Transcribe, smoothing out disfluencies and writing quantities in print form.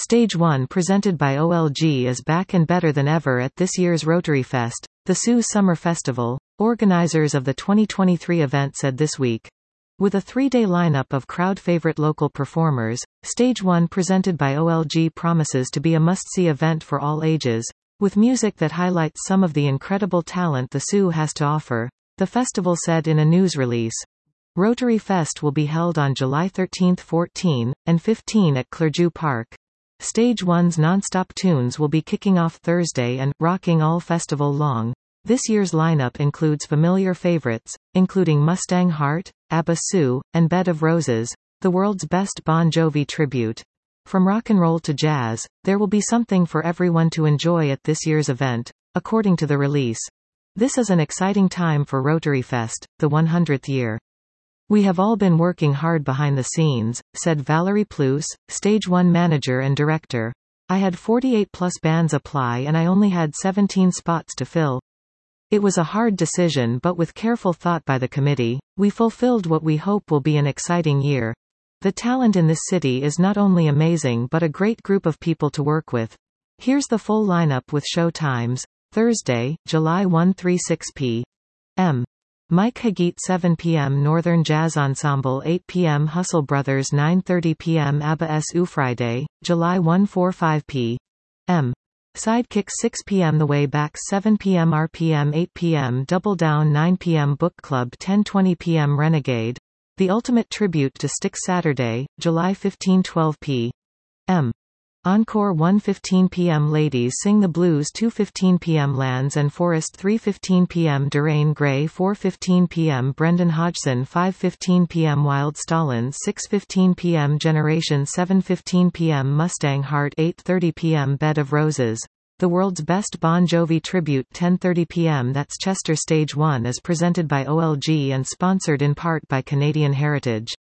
Stage 1 presented by OLG is back and better than ever at this year's Rotary Fest, the Sioux Summer Festival, organizers of the 2023 event said this week. With a 3-day lineup of crowd-favorite local performers, Stage 1 presented by OLG promises to be a must-see event for all ages, with music that highlights some of the incredible talent the Sioux has to offer, the festival said in a news release. Rotary Fest will be held on July 13, 14, and 15 at Clergeau Park. Stage 1's non-stop tunes will be kicking off Thursday and rocking all festival long. This year's lineup includes familiar favorites, including Mustang Heart, ABBA Sioux, and Bed of Roses, the world's best Bon Jovi tribute. From rock and roll to jazz, there will be something for everyone to enjoy at this year's event, according to the release. This is an exciting time for Rotary Fest, the 100th year. We have all been working hard behind the scenes, said Valerie Plus, Stage 1 manager and director. I had 48+ bands apply and I only had 17 spots to fill. It was a hard decision, but with careful thought by the committee, we fulfilled what we hope will be an exciting year. The talent in this city is not only amazing but a great group of people to work with. Here's the full lineup with show times. Thursday, July 1 3-6 p.m. Mike Hageet 7 p.m. Northern Jazz Ensemble 8 p.m. Hustle Brothers 9:30 p.m. ABBA Sioux Friday, July 1 4-5 p.m. Sidekicks 6 p.m. The Way Back 7 p.m. RPM 8 p.m. Double Down 9 p.m. Book Club 10:20 p.m. Renegade, The Ultimate Tribute to Styx Saturday, July 15 12 p.m. Encore 1:15 p.m. Ladies Sing the Blues 2:15 p.m. Lands and Forest 3:15 p.m. Durain Gray 4:15 p.m. Brendan Hodgson 5:15 p.m. Wild Stallins 6:15 p.m. Generation 7:15 p.m. Mustang Heart 8:30 p.m. Bed of Roses, the world's best Bon Jovi tribute 10:30 p.m. That's Chester. Stage 1 is presented by OLG and sponsored in part by Canadian Heritage.